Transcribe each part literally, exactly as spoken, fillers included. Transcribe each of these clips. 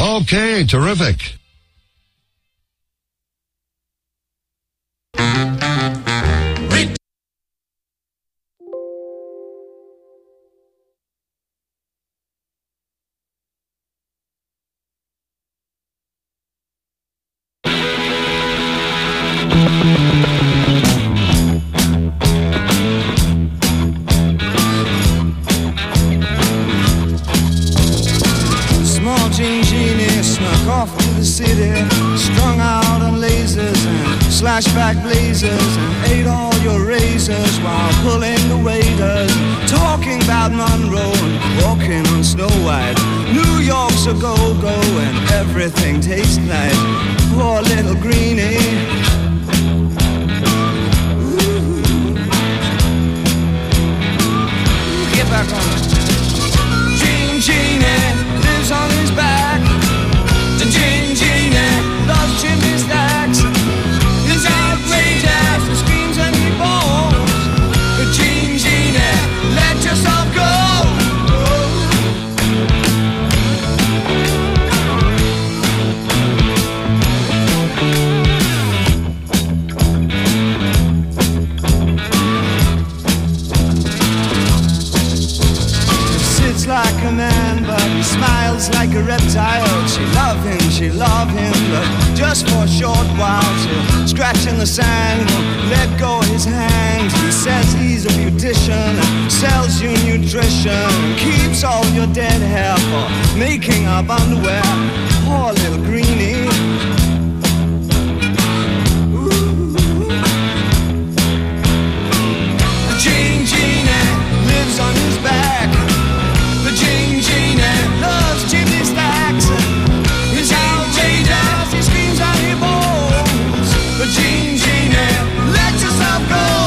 Okay, terrific. Small Jean Genie snuck off to the city, strung out on lasers and slashback blazers, and ate all your razors while pulling the waiters, talking about Monroe and walking on Snow White. New York's a go-go and everything tastes nice. Poor little greenie. Get back on it. Jean Genie lives on his back. The Jean Genie loves chimney stacks. He's outrageous, he screams and he bawls. The Jean Genie, let yourself go. Like a man, but he smiles like a reptile. She love him, she love him, but just for a short while. She'll scratch in the sand, won't let go of his hand. He says he's a beautician, sells you nutrition, keeps all your dead hair for making up underwear. Poor little greenie. Ooh. The Jean Genie lives on his back. The Jean Genie loves chimney stacks. He's outrageous, he screams and he bawls. The Jean Genie, let yourself go.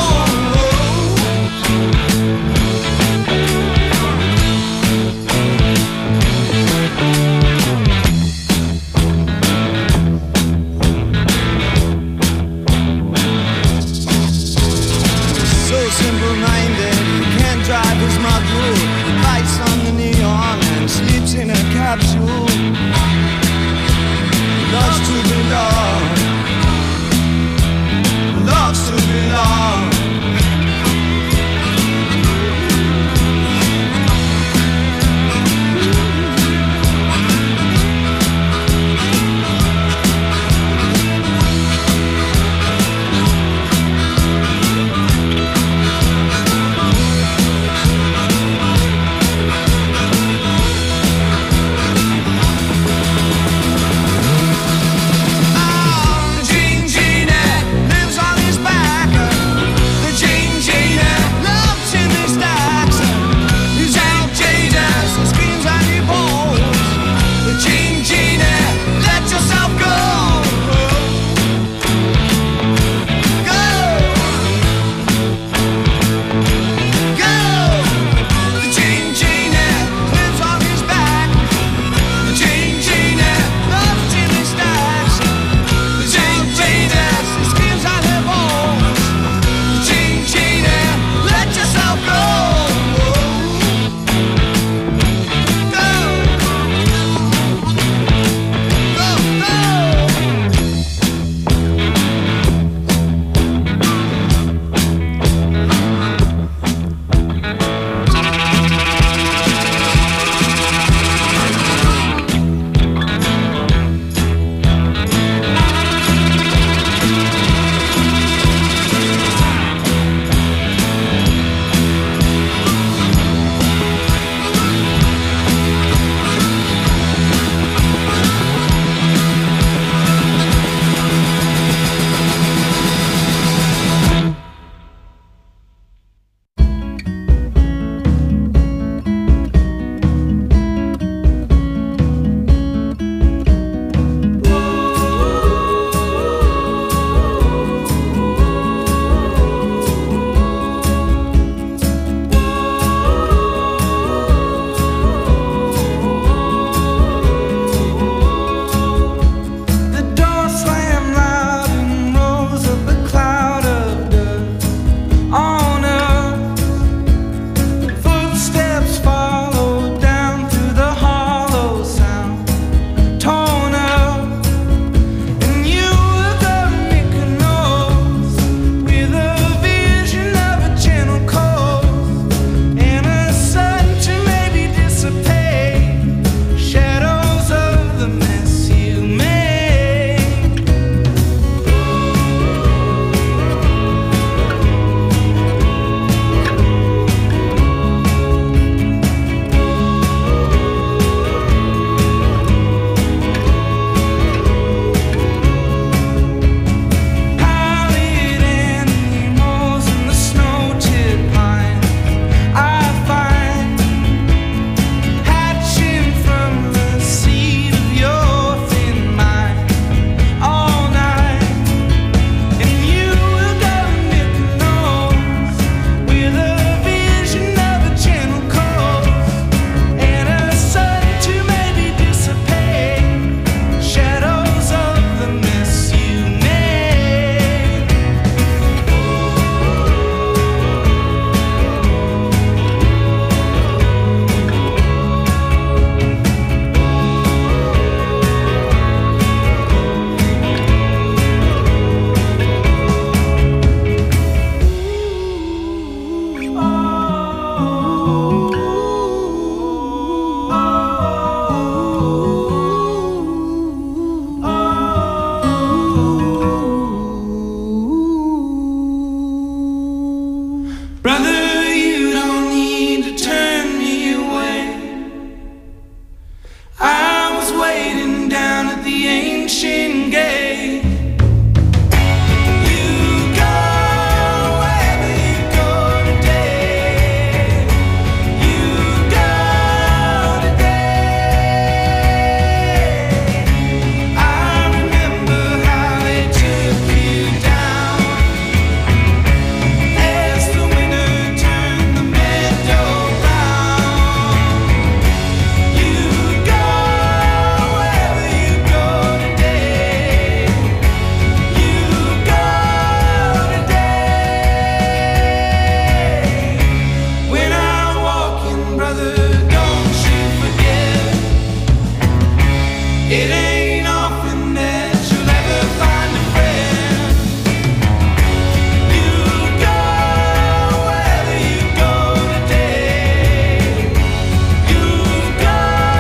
It ain't often that you'll ever find a friend. You go wherever you go today. You go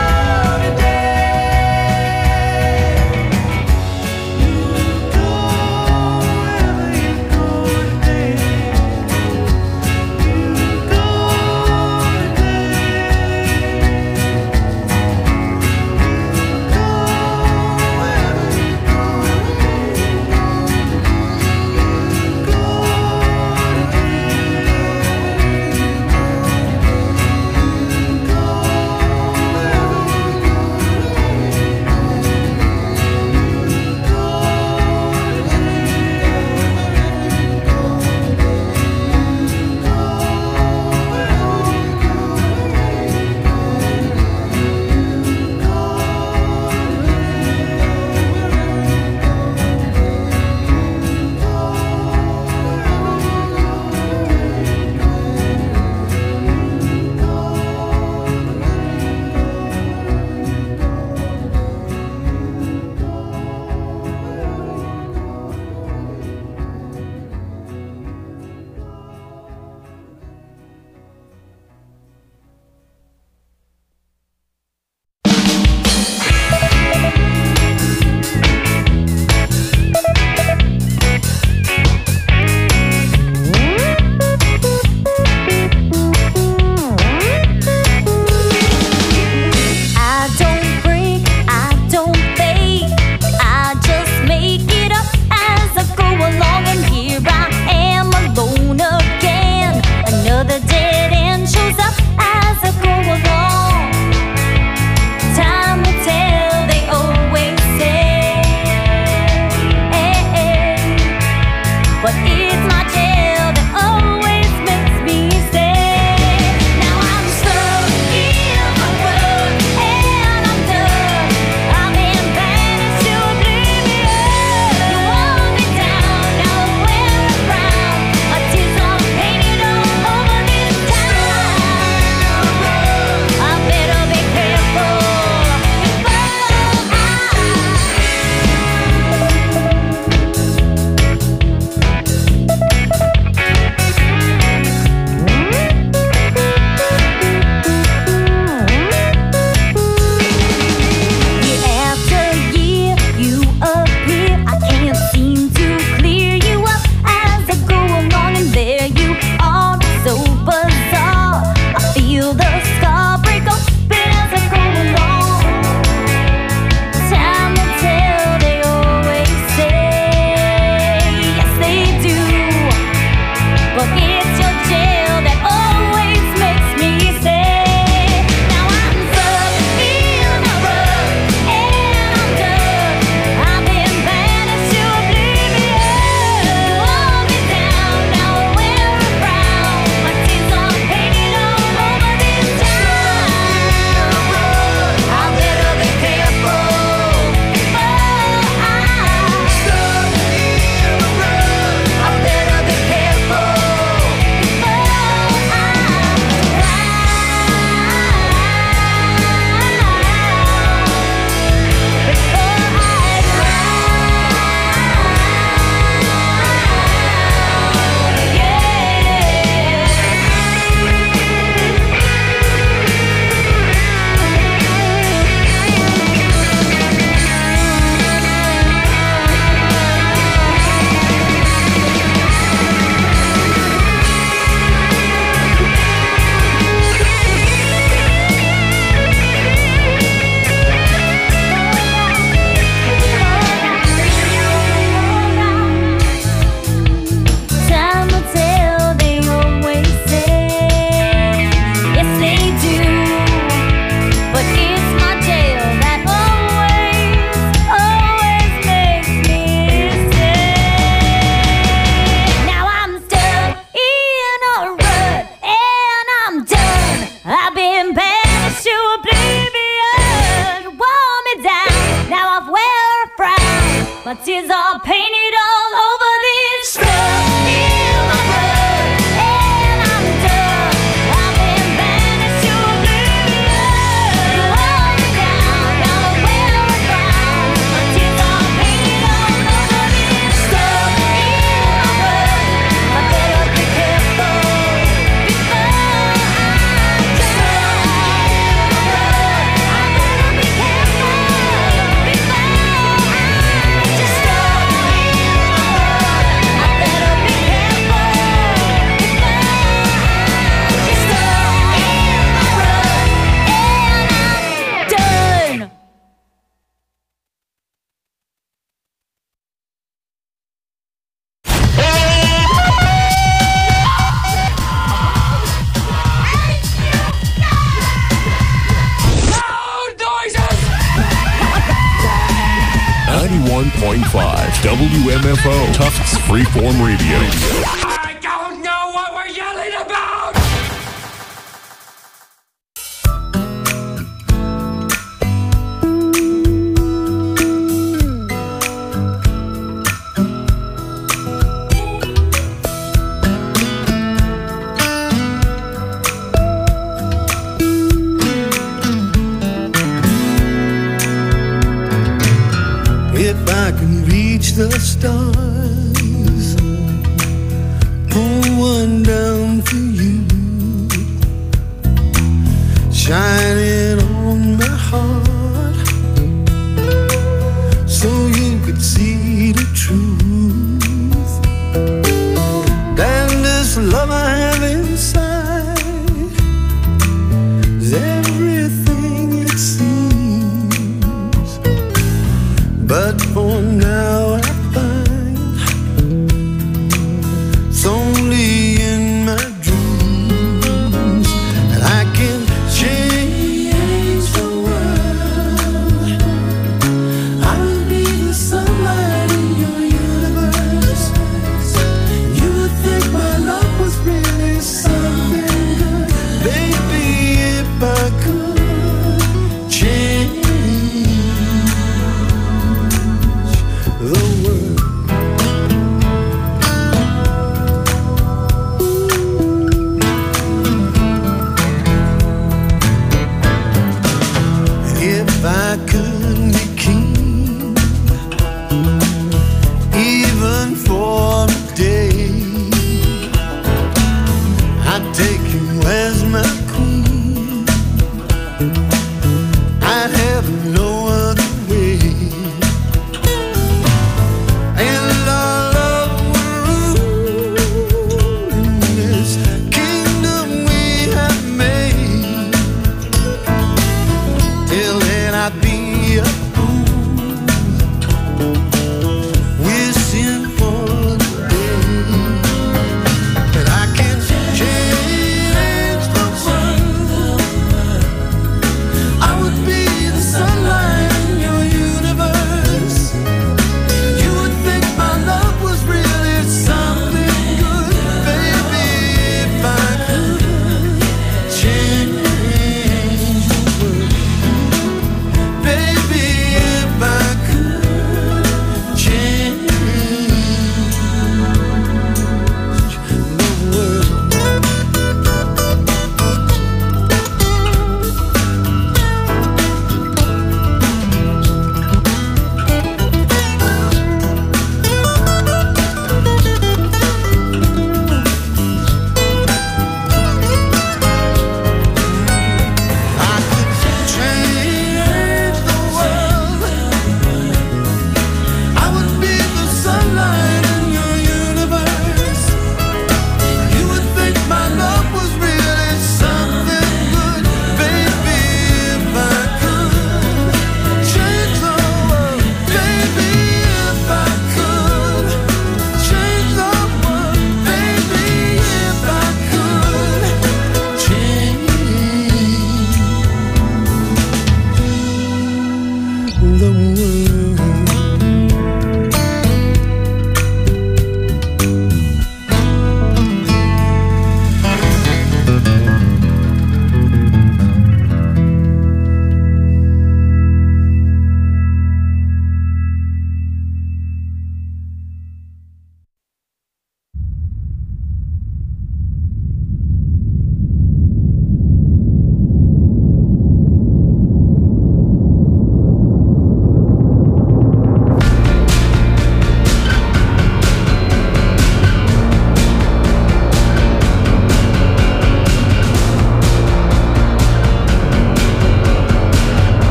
today. You go wherever you go today. You go My tears are painted all over this stuff in my blood, and I'm done. I've been banished to oblivion. You hold me down, now I'm well around. one point five W M F O, Tufts Freeform Radio. I don't know what we're yelling about! If I can reach the stars, pull one down for you, shining on my heart, so you could see the truth. And this love I have inside is everything it seems. But for now I find it's only in my dreams that I can change the world. I'll be the sunlight in your universe. You would think my love was really something good. Baby, if I could change the world.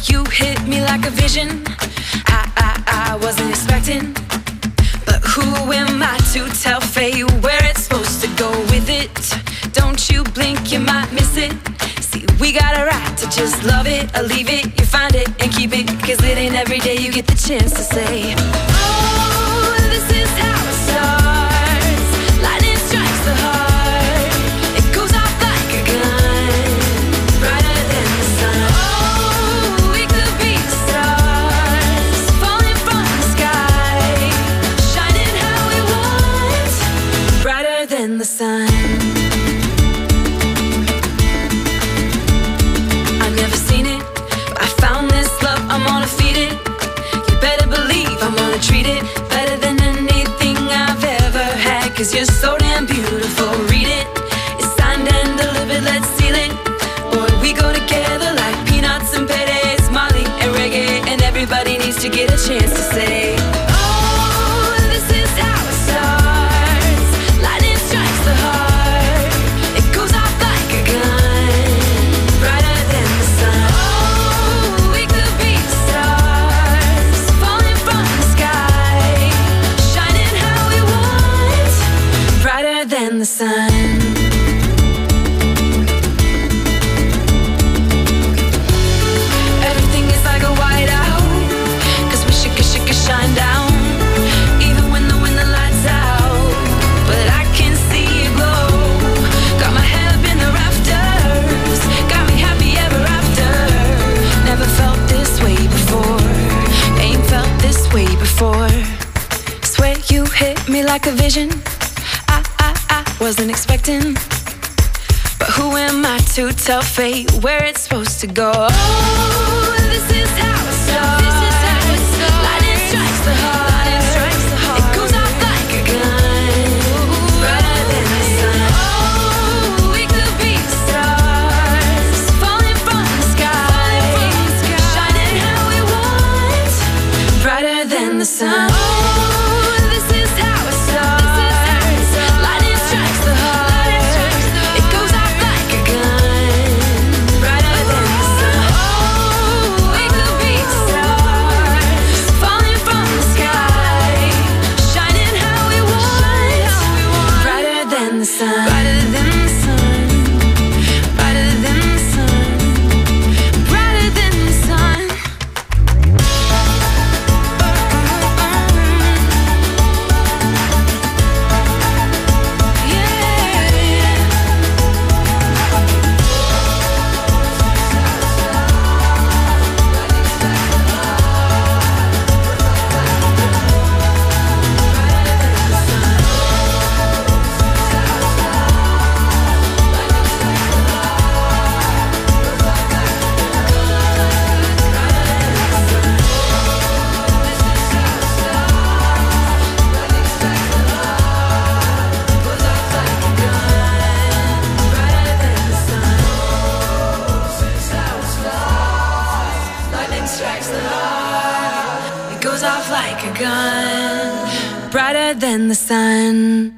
you hit me like a vision. I, I, I wasn't expecting. But who am I to tell fate where it's supposed to go with it? Don't you blink, you might miss it. See, we got a right to just love it or leave it. You find it and keep it, cause it ain't every day you get the chance to say, oh, this is how it starts. Lightning strikes the heart. It goes off like a gun, brighter than the sun. Oh, we could be stars, falling from the sky, shining how we want, brighter than the sun. I've never seen it, but I found this love, I'm gonna feed it. You better believe I'm gonna treat it better than anything I've ever had. Cause you're so damn beautiful, read it. It's signed and delivered, let's seal it. Boy, we go together like peanuts and paydays, Molly and reggae. And everybody needs to get a chance to say, oh, this is how it starts. Lightning strikes the heart. It goes off like a gun, brighter than the sun. Oh, we could be stars, falling from the sky, shining how we want, brighter than the sun. Everything is like a whiteout, cause we should, should, should shine down, even when the, when the light's out. But I can see you glow. Got my head up in the rafters, got me happy ever after. Never felt this way before, ain't felt this way before. Swear you hit me like a vision. I, I, I wasn't expecting. But who am I to tell fate where it's supposed to go? Oh, this is how it starts. This is how it starts. Lightning strikes the heart. Lightning strikes the heart. It goes off like a gun, brighter than the sun. Oh, we could be stars, falling from the sky, shining how we want, brighter than the sun. Oh, this is how it starts. Lightning strikes the heart. It goes off like a gun, brighter than the sun. Oh, we could be stars, falling from the sky, shining how we want, brighter than the sun. Brighter than the sun, brighter than the sun, brighter than the sun. Lightning strikes the heart. It goes off like a gun, brighter than the sun.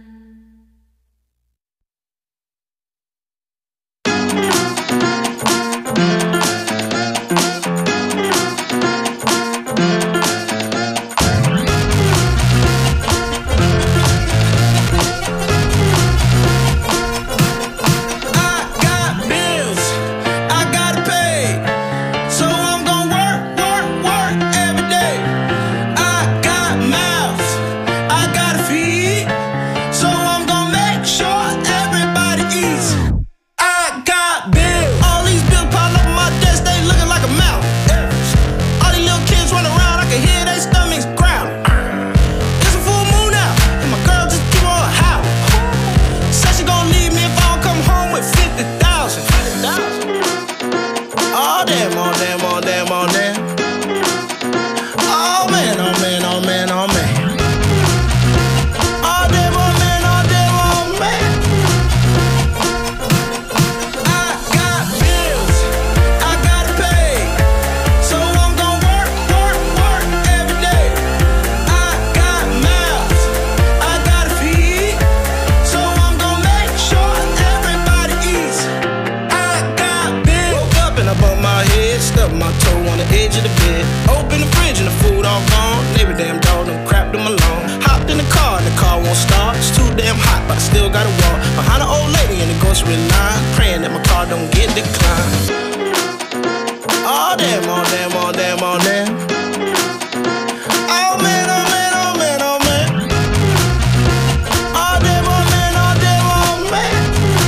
My toe on the edge of the bed. Open the fridge and the food all gone. Every damn dog done crapped them alone. Hopped in the car and the car won't start. It's too damn hot, but I still gotta walk behind an old lady in the grocery line, praying that my car don't get declined. Oh damn, oh damn, oh damn, oh damn. Oh man, oh man, oh man, oh man. Oh damn, oh man, oh damn, oh man.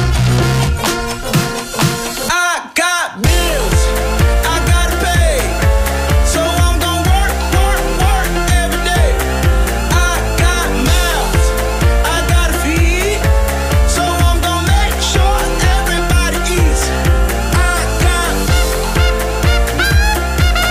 I got bills, I gotta pay, so I'm gonna work, work, work every day. I got mouths, I gotta feed, so I'm gonna make sure everybody eats. I got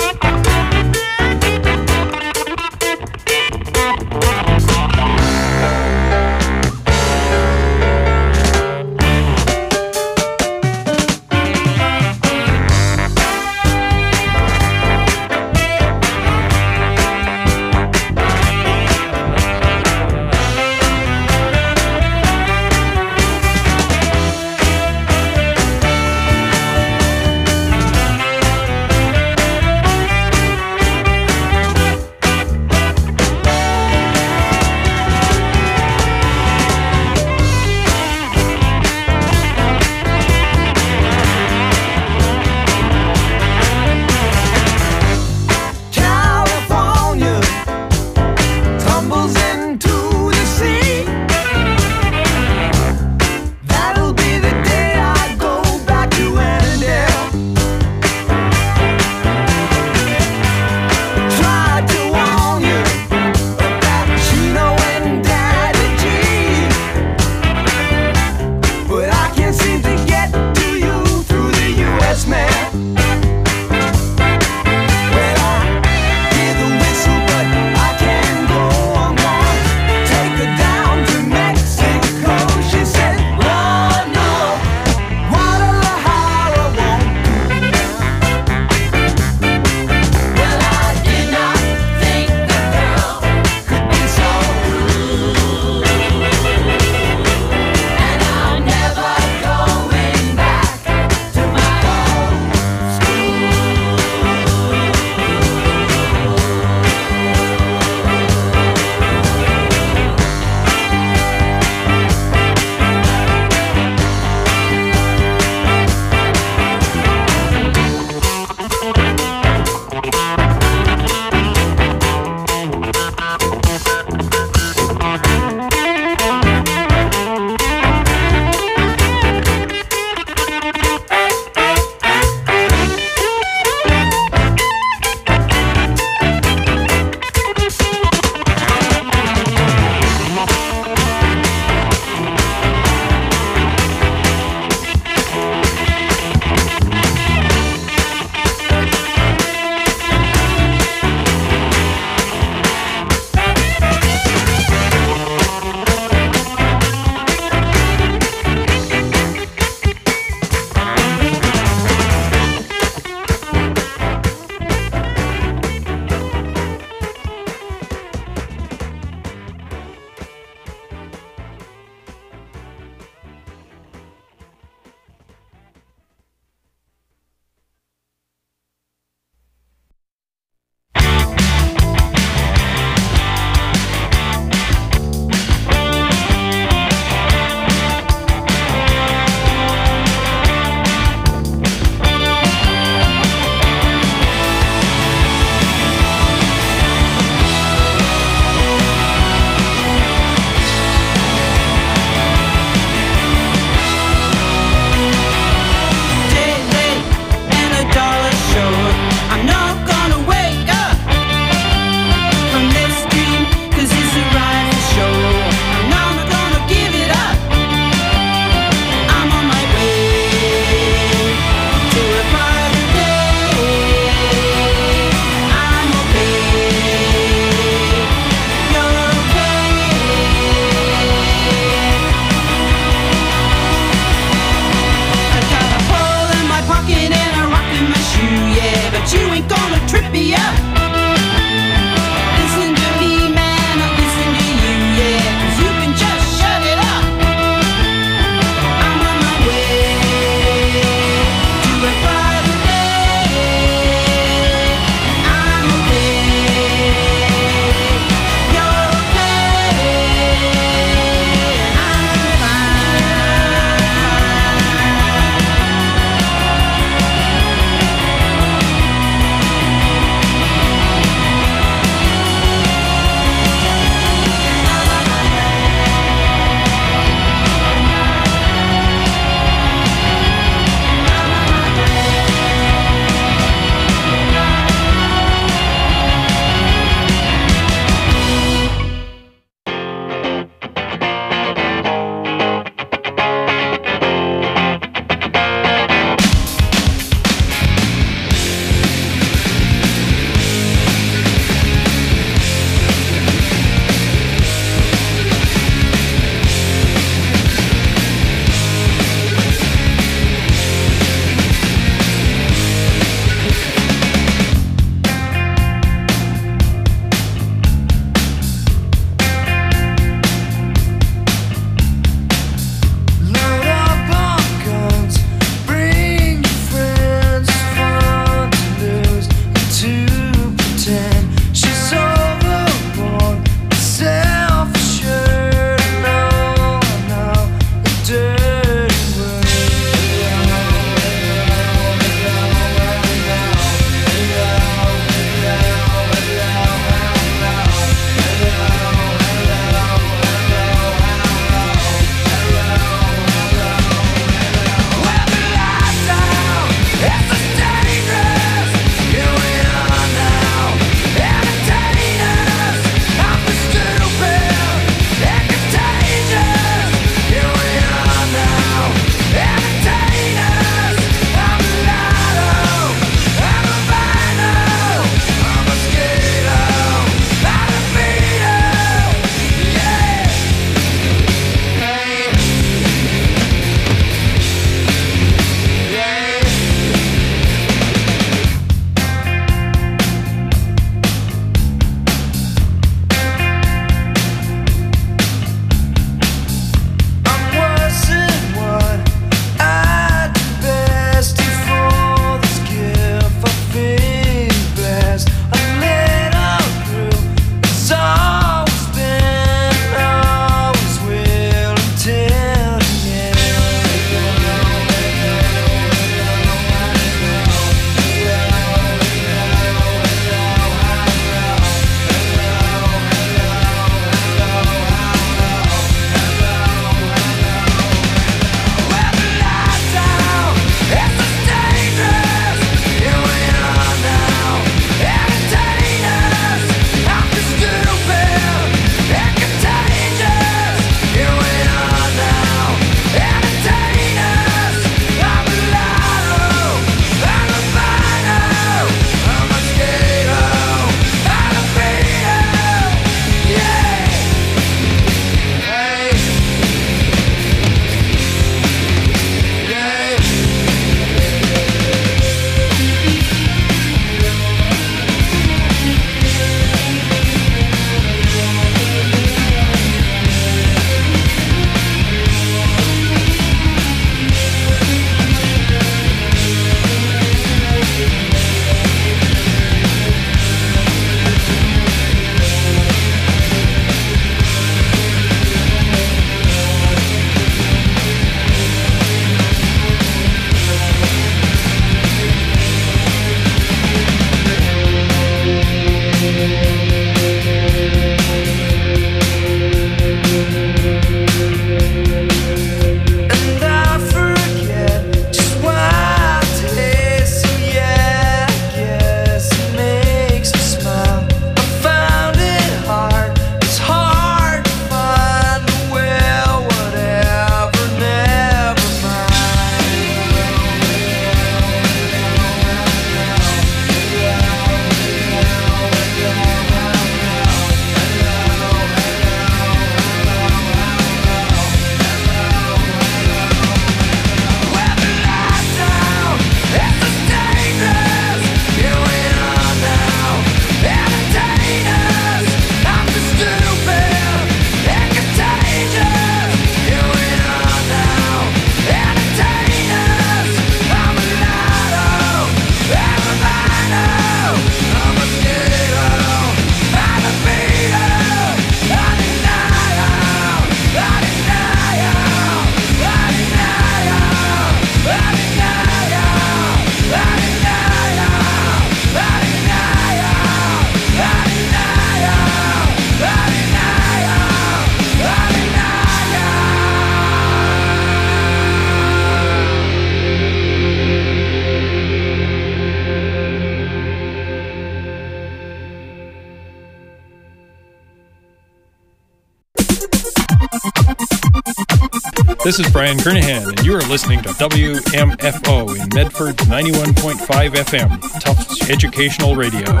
This is Brian Kernahan, and you are listening to W M F O in Medford ninety-one point five F M, Tufts Educational Radio.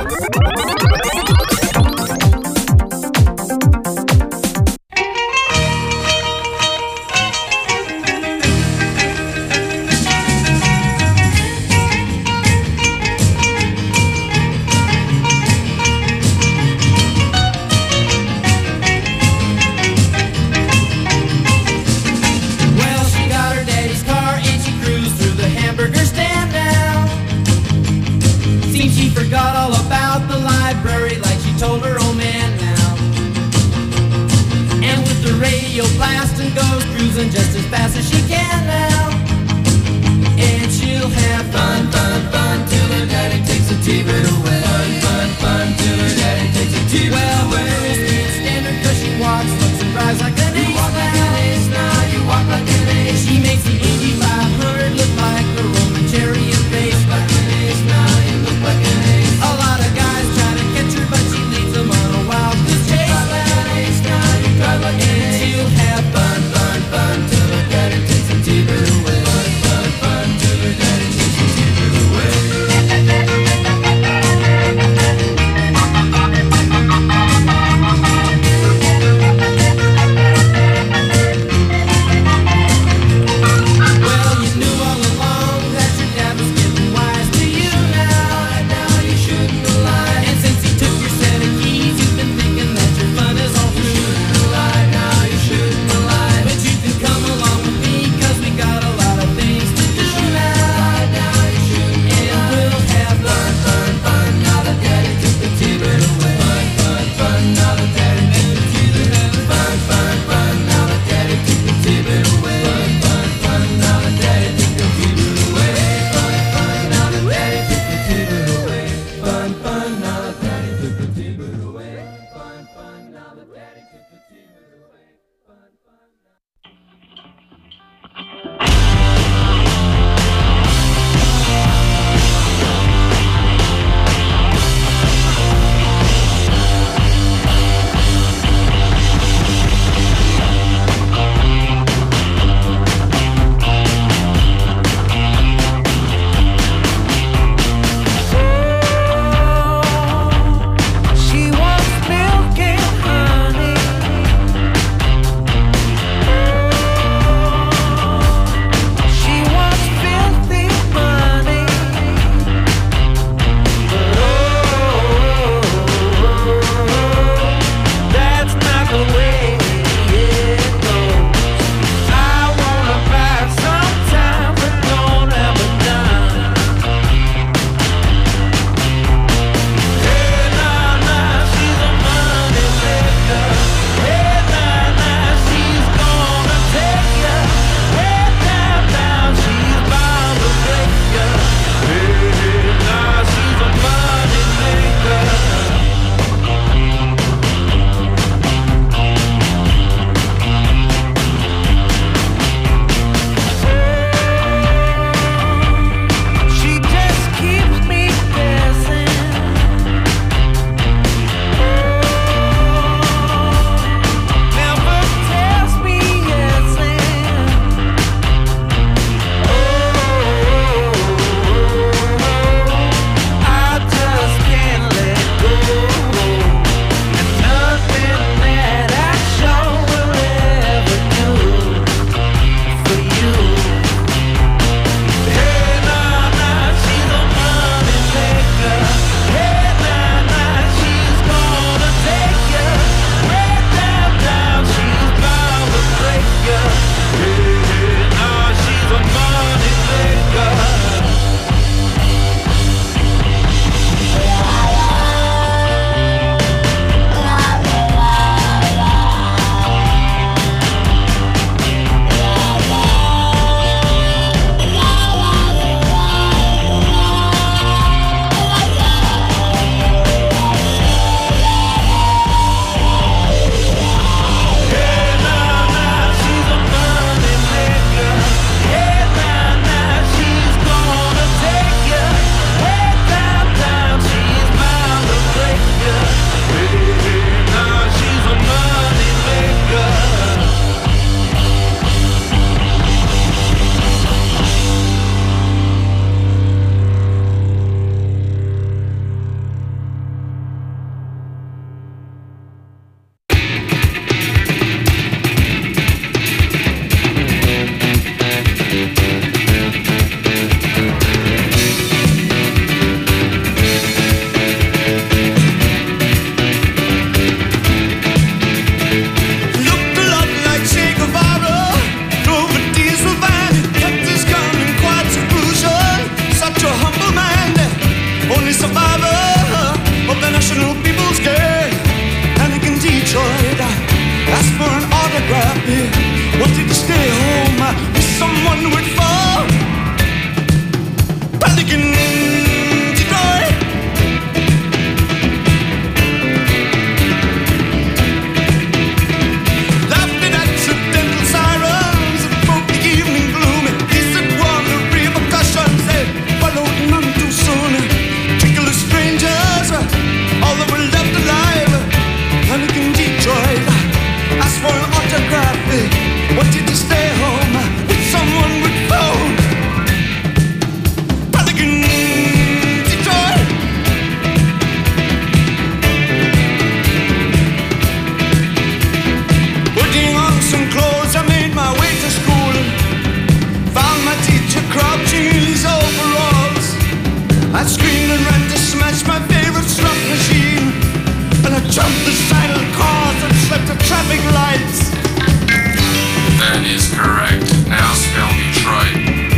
Just as fast as she can now, and she'll have fun, fun, fun till her daddy takes a T-bird away. Fun, fun, fun till her daddy takes a T-bird well, away. Well, girls can't stand her 'cause she walks, looks and drives like an ace. You walk like an ace now, you walk like an ace. She makes the Indy five hundred look like a Roman chariot race. Like an ace now, you look like an ace. A lot of guys try to catch her, but she leads them on a wild goose chase. You drive like an ace now, you drive like an ace. And she'll have fun, fun, fun till her daddy takes a T-bird away. Wanted to stay home with someone with fall. Panic in Detroit. Laughed at accidental sirens that broke the evening gloom. These that won the repercussions, they followed none too soon. Tickle strangers, all that were left alive. Panic in Detroit. Asked for an autograph. Wanted to stay home with someone with phone. Panic in Detroit. Putting on some clothes, I made my way to school. Found my teacher crouching in his overalls. I screamed and ran to smash my favorite slot machine. And I jumped the silent cars and slept the traffic lights. That is correct. Now spell Detroit.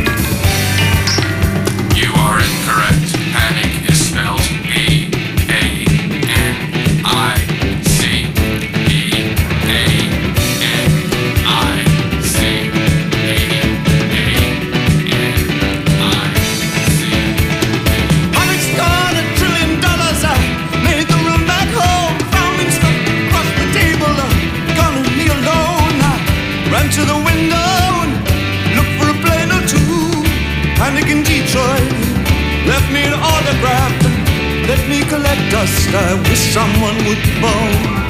You are incorrect. Panic is spelled E A N I C. E A N I C. E A N I C. Panic's gone a trillion dollars. I made the run back home. Found him stuck across the table. Gonna kneel alone. I ran to the window and looked for a plane or two. Panic in Detroit. Left me an autograph and let me collect dust. I wish someone would phone.